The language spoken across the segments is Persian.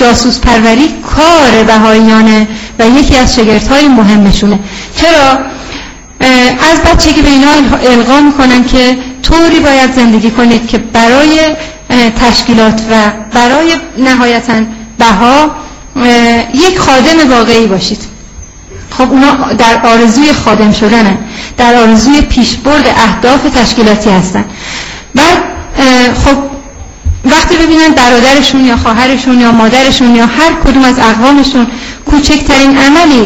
جاسوس پروری کار بهائیانه و یکی از شگفت‌های مهمشونه. چرا؟ از بچگی به اینا القا میکنن که طوری باید زندگی کنید که برای تشکیلات و برای نهایتاً بها یک خادم واقعی باشید. خب اونا در آرزوی خادم شدنن، در آرزوی پیشبرد اهداف تشکیلاتی هستن. بعد خب وقتی ببینن برادرشون یا خواهرشون یا مادرشون یا هر کدوم از اقوامشون کوچکترین عملی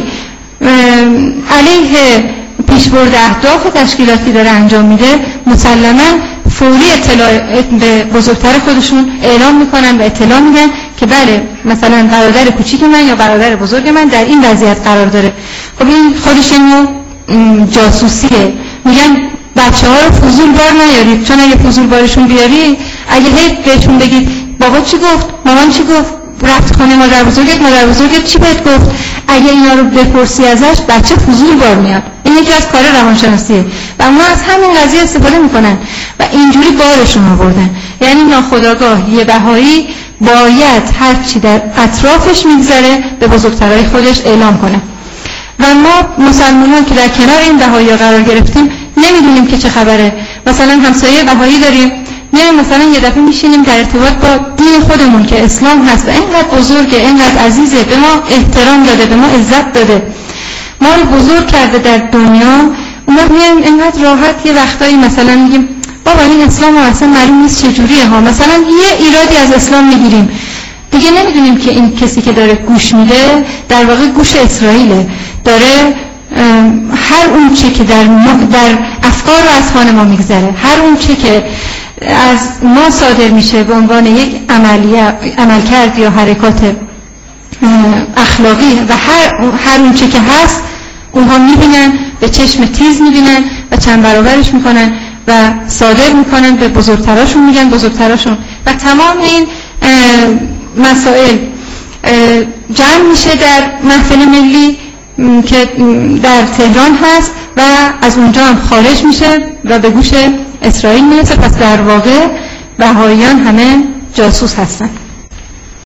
علیه پیشبرد اهداف تشکیلاتی داره انجام میده، مسلماً فوری اطلاع به بزرگتر خودشون اعلام میکنن و اطلاع میدن که بله مثلا برادر کوچیک من یا برادر بزرگ من در این وضعیت قرار داره. خب این خودش اینو جاسوسیه. میگن بچه ها رو فضول بار نیارید، چون اگه فضول بارشون بیاری اگه هی بهشون بگید بابا چی گفت، مامان چی گفت، رفت خونه مادر بزرگت چی بهت گفت، اگه اینا رو بپرسی ازش بچه فضول بار میاد. این یکی از کار روانشناسیه و اونا از همین قضیه استفاده میکنن و اینجوری بارشون آوردن. یعنی ناخودآگاه یه بهایی باید هر چی در اطرافش میگذره به بزرگترهای خودش اعلام کنه و ما مسلمانان که در کنار این بهایی قرار گرفتیم نمیدونیم که چه خبره. مثلا همسایه بهایی داریم، میایم مثلا یه دفعه میشینیم در ارتباط با دین خودمون که اسلام هست و اینقدر بزرگه، اینقدر عزیزه، به ما احترام داده، به ما عزت داده، ما رو بزرگ کرده در دنیا. اونا میایم اینقدر راحت یه وقتایی مثلا میگیم بابا این اسلام اصلا معلوم نیست چجوریه ها، مثلا یه ایرادی از اسلام میگیریم دیگه، نمیدونیم که این کسی که داره گوش میده در واقع گوش اسرائیله، داره هر اون چه که در افکار و اذهان ما میگذره، هر اون چه که از ما صادر میشه به عنوان یک عملکرد یا حرکات اخلاقی و هر اون چه که هست اونها میبینن، به چشم تیز میبینن و چند برابرش میکنن و صادر میکنن به بزرگتراشون، میگن بزرگتراشون و تمام این مسائل جمع میشه در محفل ملی که در تهران هست و از اونجا هم خارج میشه و به گوش اسرائیل میرسه. پس در واقع بهائیان همه جاسوس هستن.